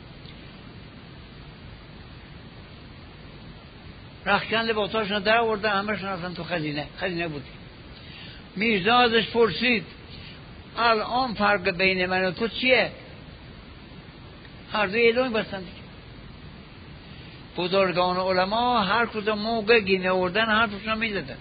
رخکن لباساشون در آوردن، همهشون رفتن تو خزینه بود. میرزا ازش پرسید الان فرق بین من و تو چیه؟ هر دوی علومی بستن دیگه. بزرگان علما هر کدوم موقع گینه آوردن حرفشون میزدن.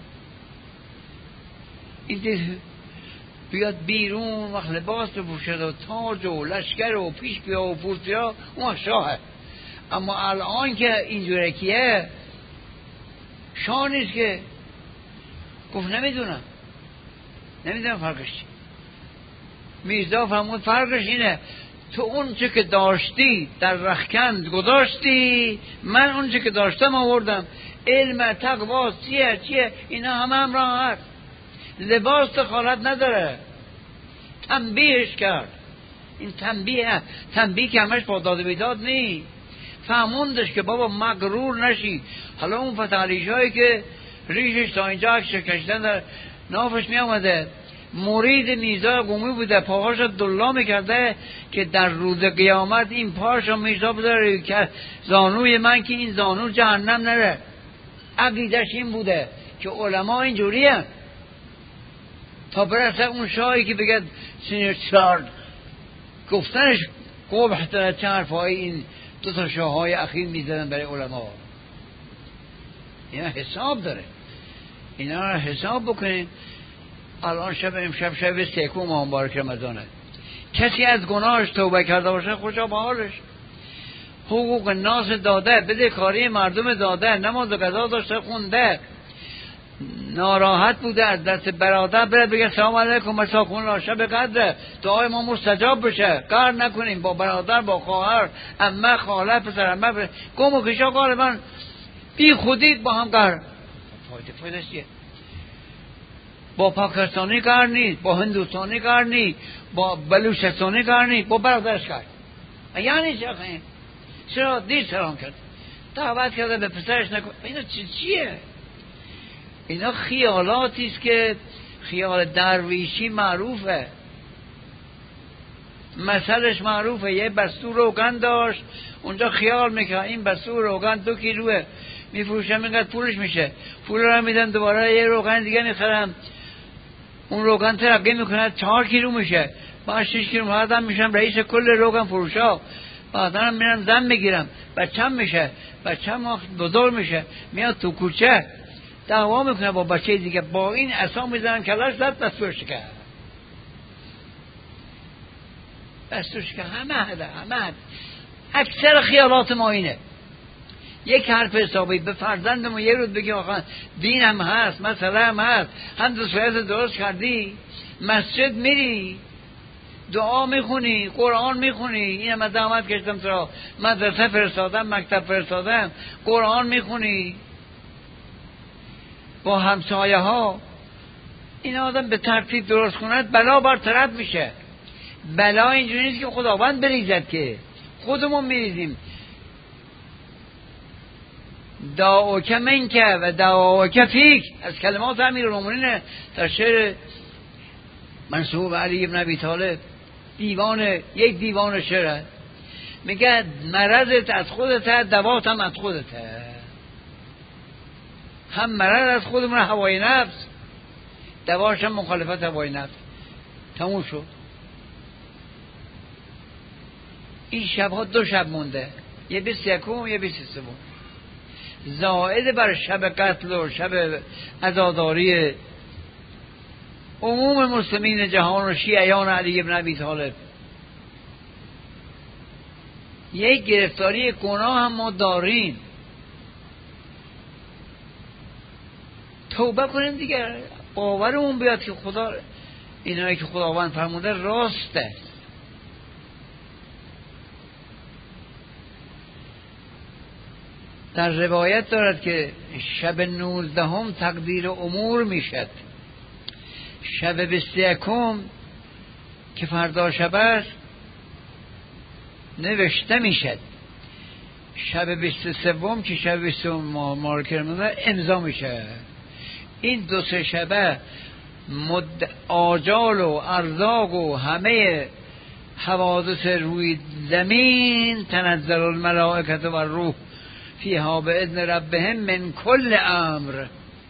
این بیاد بیرون وقت لباس بپوشد و تاج و لشکر و پیش بیا و پوست بیا، اون شاهه. اما الان که اینجوره کیه شاه نیست که. گفت نمیدونم فرقش چی. میرزا فرمود فرقش اینه تو اون چه که داشتی در رخکند گذاشتی، من اون چه که داشتم آوردم. علم تقوا چیه اینا هم راحت. لباس دخالت نداره. تنبیهش کرد. این تنبیه که همش با داد و بیداد نی. فهموندش که بابا مغرور نشی. حالا اون فتحعلی که ریشش تا اینجا کشیدن در نافش می آمده، مرید میرزا قومی بوده، پاهاش دلا میکرده که در روز قیامت این پاشو میرزا بذاره که زانوی من که این زانو جهنم نره. عقیدش این بوده که علما اینجوری هست تا برسه اون شاهی که بگه سینر چارد گفتنش قبح تره. چه حرفایی این دو تا شاههای اخیر میزدن برای علما. اینا حساب داره، اینا رو حساب بکنین. الان امشب شب 3 ماه مبارک رمضانه. کسی از گناهش توبه کرده باشه خوشا به حالش. حقوق ناس داده، بده کاری مردم داده، نماز و قضا داشته خونده، ناراحت بوده از دست برادر بره بگه سلام علیکم مساکن الله شب قدره، دعای ما مستجاب بشه. قهر نکنیم با برادر، با خواهر، عمه، خاله، پسر عمه، گم و کشا غالبا بی خودید با هم قهر. فایده چیه؟ با پاکستانی کار نیست، با هندوستانی کار نیست، با بلوچستانی کار نیست، با برادرش کار. یعنی چرا دیر سلام کرد، دعوت کرده به پسرش نکن. اینا چیه؟ اینا خیالاتی است که خیال درویشی معروفه، مثلش معروفه. یه بستور روغن داشت اونجا، خیال میکنه این بستور روغن 2 کیلوه میفروشم اینقدر پولش میشه، پول رو میدن دوباره یه روغن دیگه میخرم، اون روغن ترقی میکنه 4 کیلو میشه، بعد 6 کیلو بعدم میشم رئیس کل روغن فروشا، بعدم میرم زن میگیرم، بچم میشه، بچم بزرگ میشه، میاد تو کوچه دعوا میکنه با بچه دیگه، با این عصا میزنن کلاش زد دستورش کرد. دستورش کرد. همه اکثر خیالات ما اینه. یک حرف حسابی به فرزندمون یه روز بگیم آخه دین هم هست، مسئله هم هست، هم دو سویت درست کردی، مسجد میری، دعا میخونی، قرآن میخونی، این من زحمت کشتم تو مدرسه فرستادم، مکتب فرستادم، قرآن میخونی با همسایه ها. این آدم به ترتیب درست کند بلا برطرف میشه. بلا اینجوری نیست که خداوند بریزد، که خودمون میریزیم. دعاوک منک و دعاوک فیک از کلمات امیرالمومنین در شعر منسوب علی ابن ابی طالب، یک دیوان شعر میگه مرضت از خودته، دوات هم از خودته. هم مرض از خودمون هوای نفس، دواش هم مخالفت هوای نفس. تموم شد. این شبها 2 شب مونده، یه 21 یه 23، زائد بر شب قتل و شب عزاداری عموم مسلمین جهان و شیعیان علی ابن ابی طالب. یک گرفتاری گناه هم ما داریم. توبه کنیم دیگه، باورمون بیاد که خدا اینایی که خداوند فرموده راسته. در روایت دارد که شب 19 تقدیر امور میشد، شب 21 که فردا شب است نوشته میشد، شب 23 که شب 20 ماه کرده امضا میشه. این 2-3 شبه آجال و ارزاق و همه حوادث روی زمین تنزل الملائکه و روح فیها باذن ربهم من کل امر.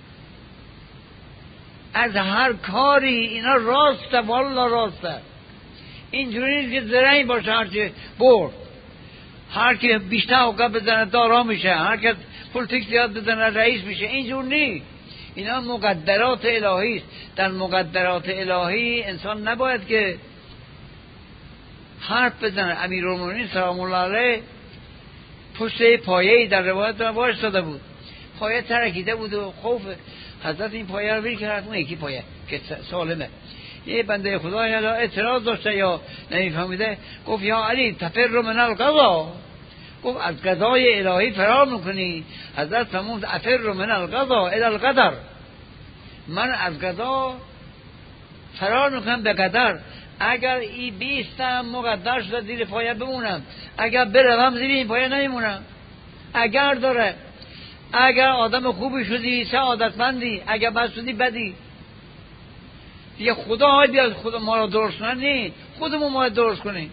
از هر کاری اینا راسته، والله راسته. اینجوری نیست که زرنگ باشه هرچی برد، هر کی بیشتر اوقات بزنه دارا میشه، هر کی پلیتیک زیاد بزنه رئیس میشه. اینجور نیست. اینا مقدرات الهی است. در مقدرات الهی انسان نباید که حرف بزنه. امیرالمومنین سلام الله علیه پشت پایه‌ای در روایت وایساده بود، پایه ترکیده بود و خوف حضرت این پایه رو ویل کرد اون یکی پایه که سالمه. یه بنده خدا یا اعتراض داشته یا نمیفهمیده، گفت یا علی تفر من القضا، گفت از قضای الهی فرار میکنی. حضرت فرمود افر من القضا الی القدر، من از قضا فرار میکنم به قدر. اگر ای بیستم مقدر شده زیر پایه بمونم، اگر بروم زیر این پایه نمیمونم. اگر داره، اگر آدم خوبی شدی سعادتمندی، اگر بد شدی بدی. دیگه خدا های بیاد خدا ما را درست کنه، نه خودمون ما را درست کنیم.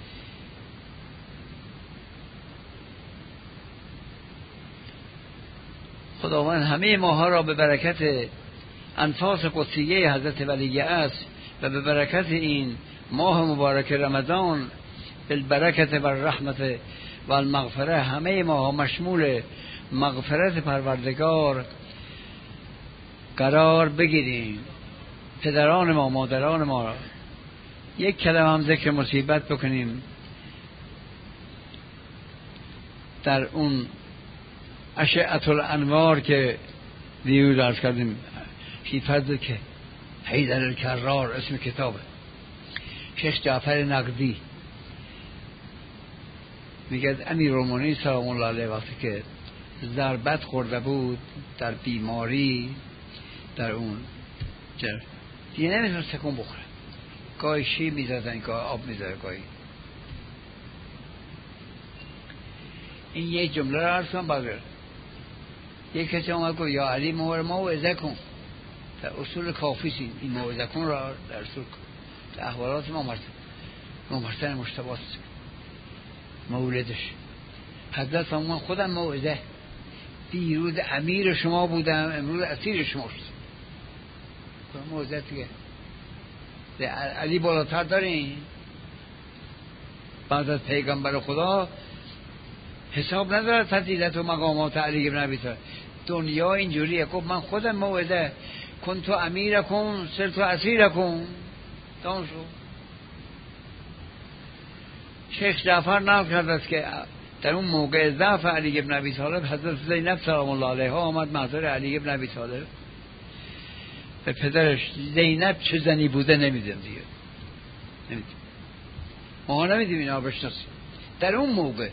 خداوند همه ماها را به برکت انفاس قدسیه حضرت ولی است و به برکت این ماه مبارک رمضان بالبرکت و رحمت و المغفره همه ماها مشمول مغفرت پروردگار قرار بگیریم. پدران ما، مادران ما را یک کلمه هم ذکر مصیبت بکنیم در اون اشعة الانوار که دیروز عرض کردیم فی فضل که حیدر الکرار اسم کتابه. شیخ جعفر نقدی میگه امیرالمومنین سلام الله علیه وقتی که ضربت خورده بود در بیماری در اون دیگه نمیتونست تکون بخوره، گاهی شی میزدن گاهی آب میزدن گاهی. این یک جمله رو عرض کنم. بعد یک کسی آمد گفت یا علی موعظه کن. در اصول کافی است این موعظه کن را در اصول در احوالات ما مرسل مشتباست مولدش. حضرت فرمودن خودم موعظه، دیروز امیر شما بودم امروز اسیر شما شد. موعظه دیگه علی بالاتر دارین. بعد از پیغمبر خدا حساب نداره فضیلت و مقامات علی ابن ابی طالب. دنیا اینجوریه. گفت من خودم موعظه کنتو امیرکم صرت اسیرکم. تمام شد. شیخ جعفر نقل کرده است که در اون موقع ضعف علی ابن ابی طالب حضرت زینب سلام الله علیها آمد محضر علی ابن ابی طالب. به پدرش زینب چه زنی بوده نمیدونم دیگه، ما نمیدیم اینا بشناسیم. در اون موقع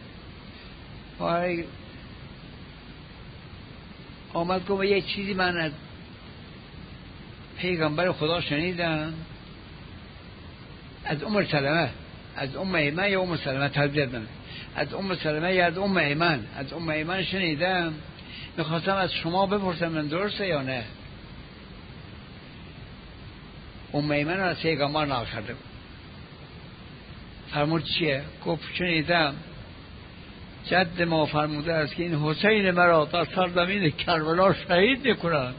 آمد گفت یه چیزی من از پیغمبر خدا شنیدم، از ام سلمه، از ام ایمن یا ام سلمه تردید نمید، از ام سلمه یا از ام ایمن، از ام ایمن شنیدم، میخواستم از شما بپرسم من درسته یا نه. ام ایمن از پیغمبر نقل کرده بود. فرمود چیه؟ گفت شنیدم جد ما فرموده است که این حسین مرا در سرزمین کربلا شهید میکنند.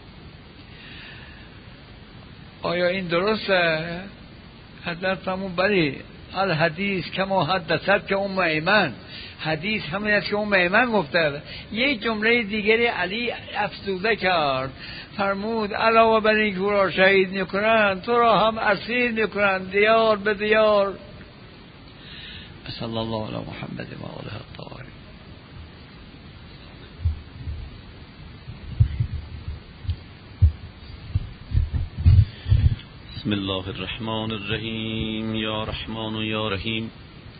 آیا این درسته؟ حضرت فرمود بلی، الحدیث کما حدثت که ام ایمن، حدیث همین است که ام ایمن گفته. یک جمله دیگری علی افزوده کرد، فرمود علاوه بر این که او را شهید میکنند تو را هم اسیر میکنند دیار به دیار. صلی الله علی محمد و آله الطاهرین. بسم الله الرحمن الرحیم. یا رحمان و یا رحیم.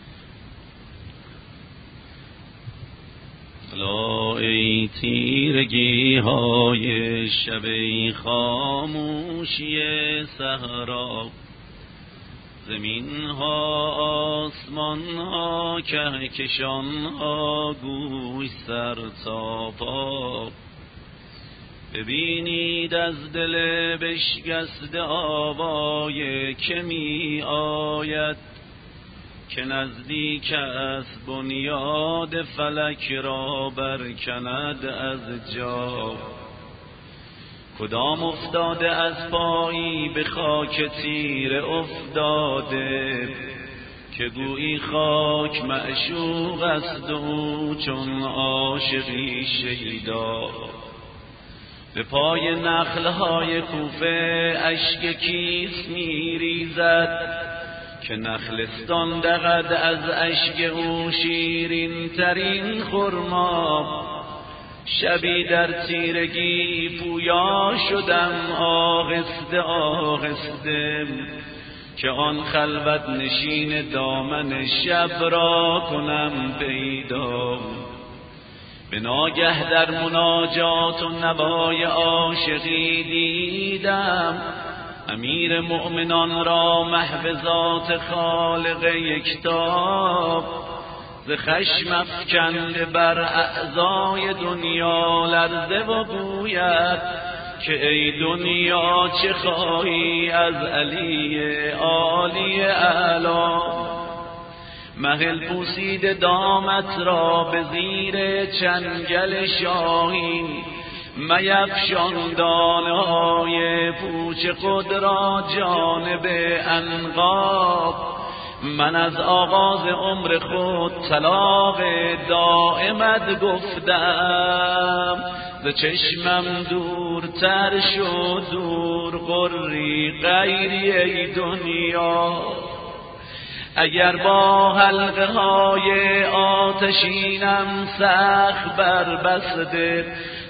لا ای تیرگی های شب، ای خاموشی صحرا، زمین ها آسمان ها کهکشان ها گوش سر تا پا، ببینید از دل بشکسته آوای که می آید، که نزدیک است بنیاد فلک را برکند از جا. کدام افتاده از پایی به خاک تیر افتاده، که گویی خاک معشوق است و چون عاشقی شیدا. به پای نخلهای کوفه اشک کیس می ریزد، که نخلستان دغد از اشک او شیرین ترین خرما. شبی در تیرگی پویا شدم آهسته آهسته، که آن خلوت نشین دامن شب را کنم پیدا. به ناگه در مناجات و نوای عاشقی دیدم، امیر مؤمنان را محو ذات خالق یکتا. ز خشم افکنده بر اعضای دنیا لرزه و گوید، که ای دنیا چه خواهی از علی عالی اعلی. مهل پوسیده دامت را به زیر چنگل شاهین، میفشان دانه های پوچ خود را جانب عنقاب. من از آغاز عمر خود طلاق دائمت گفتم، ز چشمم دورتر شد دور غری غیری ای دنیا. اگر با حلقه های آتشینم سخت بربسته،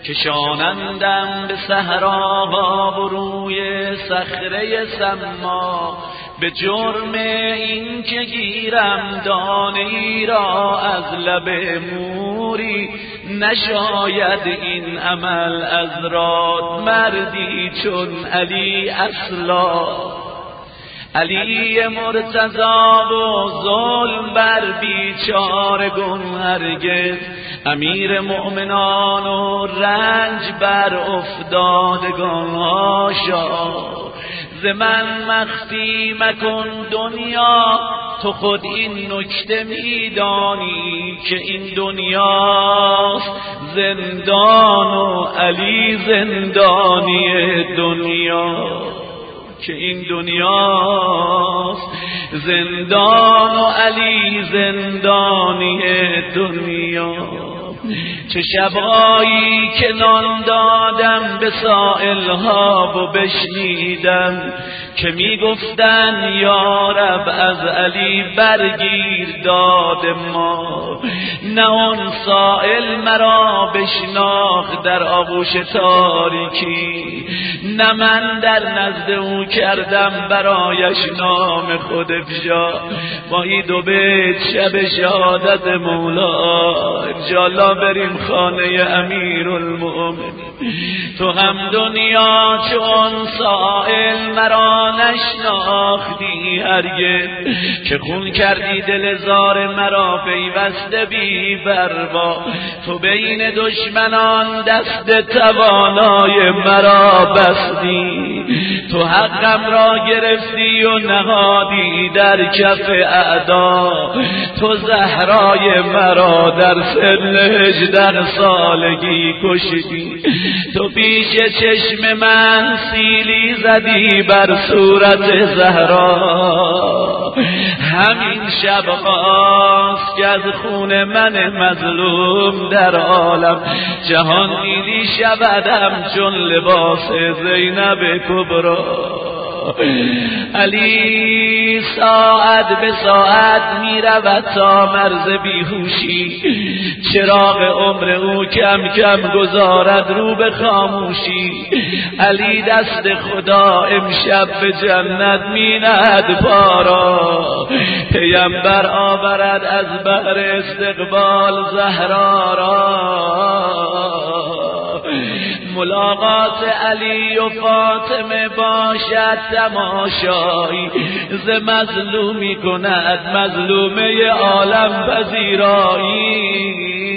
کشانندم به صحراها و روی صخره سما. به جرم این که گیرم دانه ای را از لب موری، نشاید این عمل از راد مردی چون علی اصلا. علی مرتضی و ظلم بر بیچارگان هرگز، امیر مؤمنان و رنج بر افتادگان هاشا. ز من مخفی مکن دنیا، تو خود این نکته میدانی، که این دنیاست زندان و علی زندانی دنیا. که این دنیاست زندان و علی زندانی دنیا. چه شبهایی که نان دادم به سائلها و بشنیدم که میگفتن یا رب از علی برگیر داد ما. نه آن سائل مرا بشناخت در آغوش تاریکی، نه من در نزد او کردم برایش نام خود افشا. ماهی دو بیت شب شهادت مولا انشاءالله بریم خانه امیرالمؤمنین. تو هم دنیا چون سائل مرا نشناختی هرگز، که خون کردی دل زار مرا پیوسته بی پروا. تو بین دشمنان دست توانای مرا بستی، تو حقم را گرفتی و نهادی در کف اعدا. تو زهرای مرا در سن 18 سالگی کشیدی، تو پیش چشم من سیلی زدی بر صورت زهرا. همین شب خواست که از خون من مظلوم در عالم جهان دیدی شودم چون لباس زینب کبرا. علی ساعت به ساعت می رود تا مرز بیهوشی، چراغ عمر او کم کم گذارد رو به خاموشی. علی دست خدا امشب به جنت می نهد پارا، پیامبر آورد از بحر استقبال زهرا را. ملاقات علی و فاطمه باشد تماشایی، ز مظلومی کند مظلومه عالم پذیرایی.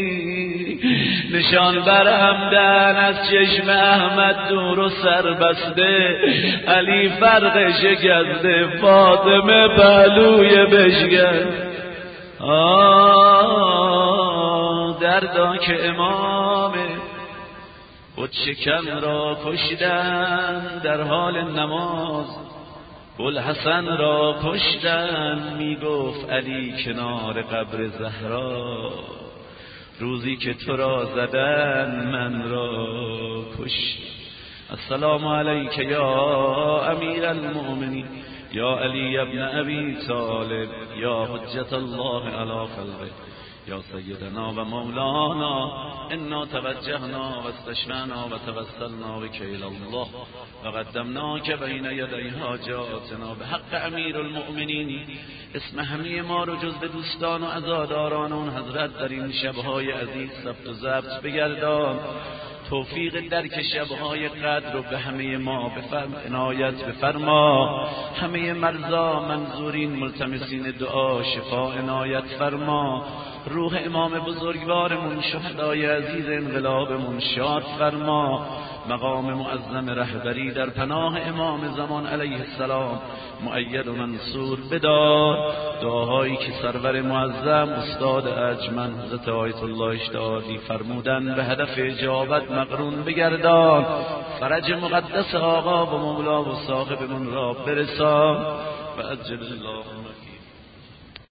نشان بر همدن از چشم احمد دور و سر بسته، علی فرق شکسته فاطمه پهلوی بشکست. دردا که امامه بود شکم را کشتن در حال نماز، بوالحسن را کشتن میگفت علی کنار قبر زهرا. روزی که تو را زدن من را کشت. السلام علیک یا امیر المؤمنین یا علی ابن ابی طالب یا حجت الله علی خلقه یا سیدنا و مولانا. انا توجهنا و استشفعنا و توسلنا بک الی الله و قدمناک بین یدی حاجاتنا. به حق امیر المؤمنین اسم همه ما رو جز به دوستان و عزاداران اون حضرت در این شبهای عزیز ثبت و ضبط بگردان. توفیق درک شبهای قدر رو به همه ما عنایت بفرما. همه مرضا منظورین ملتمسین دعا شفا عنایت فرما. روح امام بزرگوارمون شهدای عزیز انقلابمون شاد فرما. مقام معظم رهبری در پناه امام زمان علیه السلام مؤید و منصور بدار. دعاهایی که سرور معظم استاد اجمن حضرت آیت الله اشتهادی فرمودن به هدف اجابت مقرون بگردان. فرج مقدس آقا و مولا و صاحبمون را برسان و عجل الله